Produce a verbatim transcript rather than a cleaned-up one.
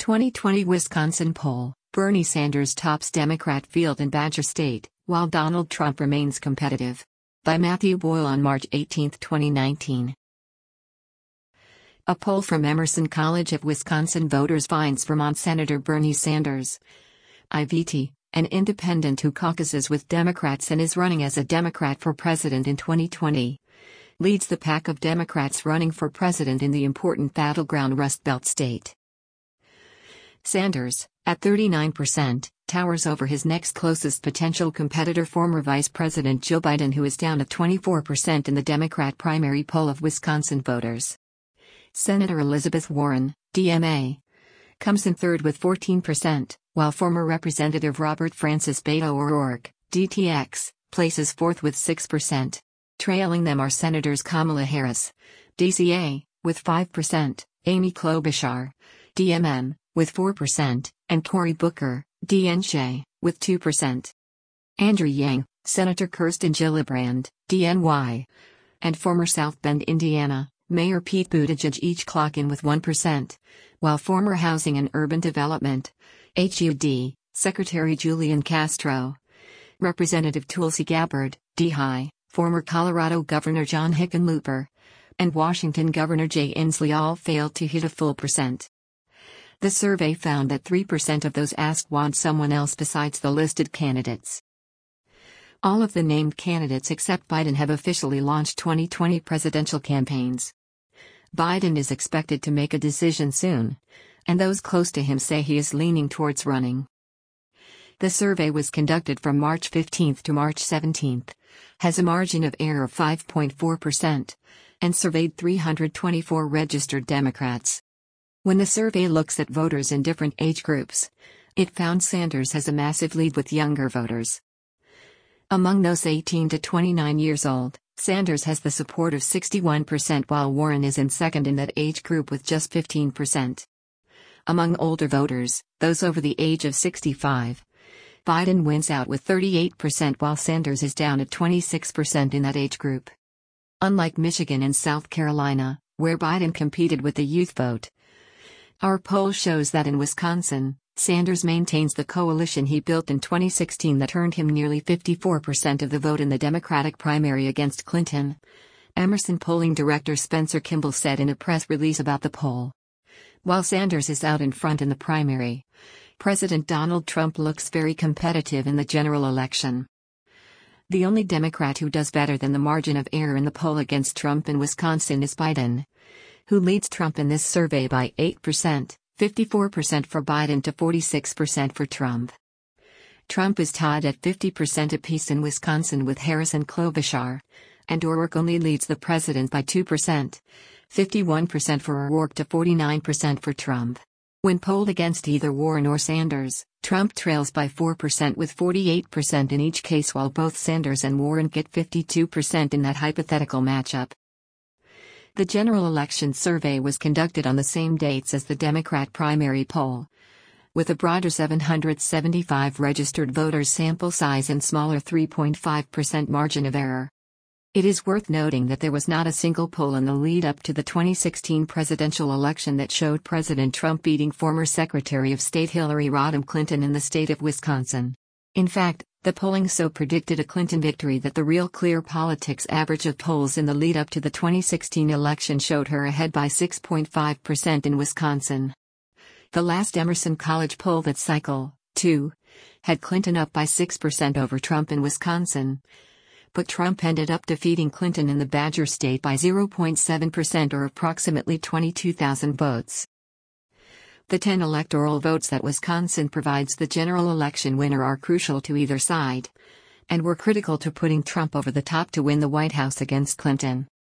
twenty twenty Wisconsin poll, Bernie Sanders tops Democrat field in Badger State, while Donald Trump remains competitive. By Matthew Boyle on March eighteenth, twenty nineteen. A poll from Emerson College of Wisconsin voters finds Vermont Senator Bernie Sanders, I V T, an independent who caucuses with Democrats and is running as a Democrat for president in twenty twenty, leads the pack of Democrats running for president in the important battleground Rust Belt state. Sanders, at thirty-nine percent, towers over his next closest potential competitor, former Vice President Joe Biden, who is down at twenty-four percent in the Democrat primary poll of Wisconsin voters. Senator Elizabeth Warren, D M A, comes in third with fourteen percent, while former Representative Robert Francis Beto O'Rourke, D T X, places fourth with six percent. Trailing them are Senators Kamala Harris, D C A, with five percent, Amy Klobuchar, D M N, with four percent, and Cory Booker, D N C, with two percent. Andrew Yang, Senator Kirsten Gillibrand, D N Y, and former South Bend, Indiana, Mayor Pete Buttigieg each clock in with one percent, while former Housing and Urban Development, H U D, Secretary Julian Castro, Representative Tulsi Gabbard, D H I, former Colorado Governor John Hickenlooper, and Washington Governor Jay Inslee all failed to hit a full percent. The survey found that three percent of those asked want someone else besides the listed candidates. All of the named candidates except Biden have officially launched twenty twenty presidential campaigns. Biden is expected to make a decision soon, and those close to him say he is leaning towards running. The survey was conducted from March fifteenth to March seventeenth, has a margin of error of five point four percent, and surveyed three hundred twenty-four registered Democrats. When the survey looks at voters in different age groups, it found Sanders has a massive lead with younger voters. Among those eighteen to twenty-nine years old, Sanders has the support of sixty-one percent, while Warren is in second in that age group with just fifteen percent. Among older voters, those over the age of sixty-five, Biden wins out with thirty-eight percent, while Sanders is down at twenty-six percent in that age group. Unlike Michigan and South Carolina, where Biden competed with the youth vote, our poll shows that in Wisconsin, Sanders maintains the coalition he built in twenty sixteen that earned him nearly fifty-four percent of the vote in the Democratic primary against Clinton, Emerson polling director Spencer Kimball said in a press release about the poll. While Sanders is out in front in the primary, President Donald Trump looks very competitive in the general election. The only Democrat who does better than the margin of error in the poll against Trump in Wisconsin is Biden, who leads Trump in this survey by eight percent, fifty-four percent for Biden to forty-six percent for Trump. Trump is tied at fifty percent apiece in Wisconsin with Harris and Klobuchar, and O'Rourke only leads the president by two percent, fifty-one percent for O'Rourke to forty-nine percent for Trump. When polled against either Warren or Sanders, Trump trails by four percent with forty-eight percent in each case, while both Sanders and Warren get fifty-two percent in that hypothetical matchup. The general election survey was conducted on the same dates as the Democrat primary poll, with a broader seven hundred seventy-five registered voters sample size and smaller three point five percent margin of error. It is worth noting that there was not a single poll in the lead-up to the twenty sixteen presidential election that showed President Trump beating former Secretary of State Hillary Rodham Clinton in the state of Wisconsin. In fact, the polling so predicted a Clinton victory that the Real Clear Politics average of polls in the lead-up to the twenty sixteen election showed her ahead by six point five percent in Wisconsin. The last Emerson College poll that cycle, too, had Clinton up by six percent over Trump in Wisconsin, but Trump ended up defeating Clinton in the Badger State by zero point seven percent or approximately twenty-two thousand votes. The ten electoral votes that Wisconsin provides the general election winner are crucial to either side, and were critical to putting Trump over the top to win the White House against Clinton.